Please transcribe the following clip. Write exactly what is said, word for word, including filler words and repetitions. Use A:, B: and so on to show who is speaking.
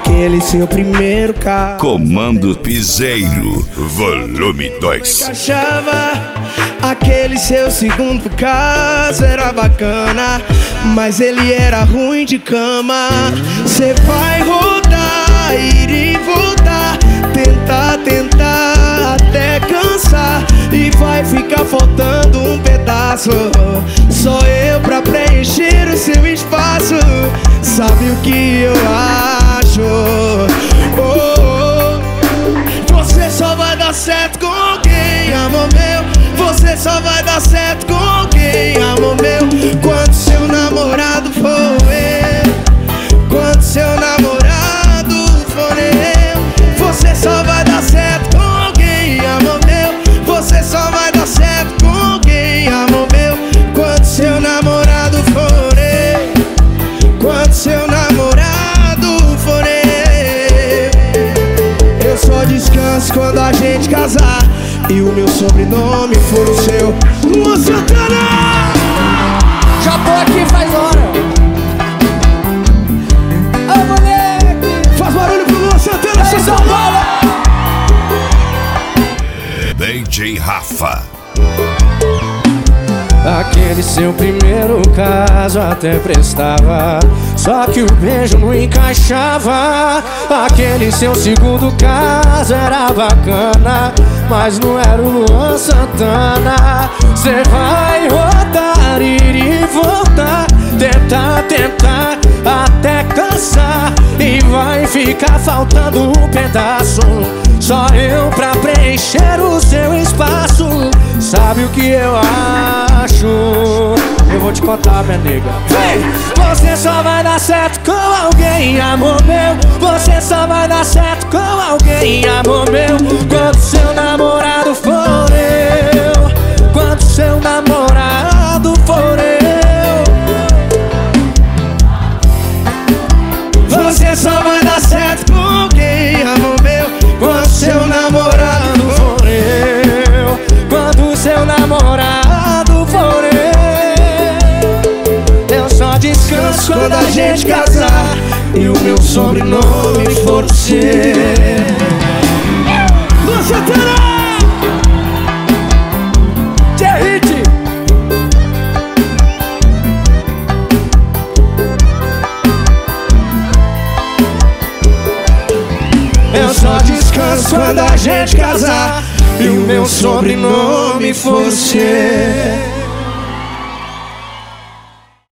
A: aquele seu primeiro carro.
B: Comando Piseiro, volume dois.
A: Encaixava, aquele seu segundo caso era bacana, mas ele era ruim de cama. Cê vai rodar, ir e voltar, tentar, tentar, até cansar, e vai ficar faltando um pedaço. Só eu pra preencher o seu espaço. Sabe o que eu acho? Oh, oh. Você só vai dar certo com quem amor meu. Você só vai dar certo com quem amor meu. Quando seu namorado for eu, quando seu namorado for eu, você só vai dar certo com quem amor meu. Você só vai dar certo com quem amor meu. Quando seu namorado for eu, quando seu namorado for eu. Eu só descanso quando a gente casar e o meu sobrenome for o seu. Luan Santana!
C: Já tô aqui faz hora. Ô moleque,
A: faz barulho pro Luan Santana,
C: é São Paulo.
B: D J Rafa.
C: Aquele seu primeiro caso até prestava, só que o beijo não encaixava. Aquele seu segundo caso era bacana, mas não era o Luan Santana. Cê vai rodar, ir e voltar, tentar, tentar, até cansar, e vai ficar faltando um pedaço. Só eu pra preencher o seu espaço. Sabe o que eu acho? Eu vou te contar, minha nega. Vem! Você só vai dar certo com alguém, amor meu. Você só vai dar certo com alguém, amor meu. Quando seu namorado for eu, quando seu namorado for eu,
A: você só vai dar certo com alguém, amor meu. Quando seu namorado for eu,
C: quando seu namorado for eu. Eu só descanso
A: quando a gente casar e o meu sobrenome for o seu. Luan Santana!
C: Hit.
A: Eu só descanso quando a gente casar e o meu sobrenome for o seu.